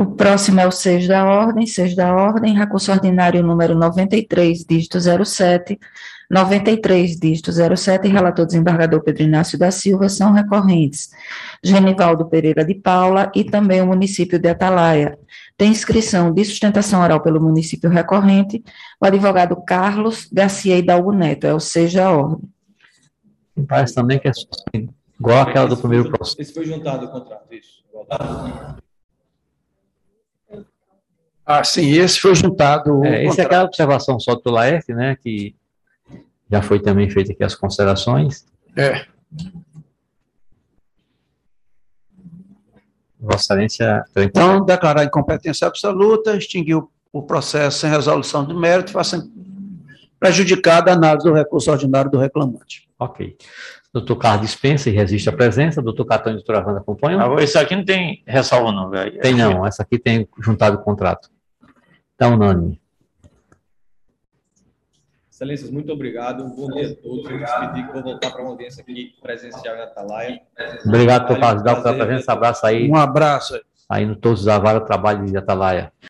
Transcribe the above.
O próximo é o 6 da ordem, recurso ordinário número 93, dígito 07, 93, dígito 07, relator desembargador Pedro Inácio da Silva, são recorrentes Genivaldo Pereira de Paula e também o município de Atalaia. Tem inscrição de sustentação oral pelo município recorrente, o advogado Carlos Garcia Hidalgo Neto, é o 6 da ordem. Parece também que é igual aquela do primeiro processo. Esse foi juntado o contrato, isso. Sim, esse foi juntado. Esse é aquela observação só do Laerte, né, que já foi também feita aqui as considerações. Vossa Excelência. Então, declarar incompetência absoluta, extinguir o processo sem resolução de mérito, faça prejudicada a análise do recurso ordinário do reclamante. Ok. Doutor Carlos dispensa e resiste à presença. Doutor Catão e doutora Wanda acompanham. Esse aqui não tem ressalva, não, velho. Tem não, essa aqui tem juntado o contrato. Então, unânime. Excelências, muito obrigado. Bom dia a todos. Eu me despedir que vou voltar para uma audiência aqui presencial em Atalaia. Obrigado, doutor Carlos Hidalgo, pela presença. Abraço aí. Um abraço. Aí no todos da vara trabalho de Atalaia.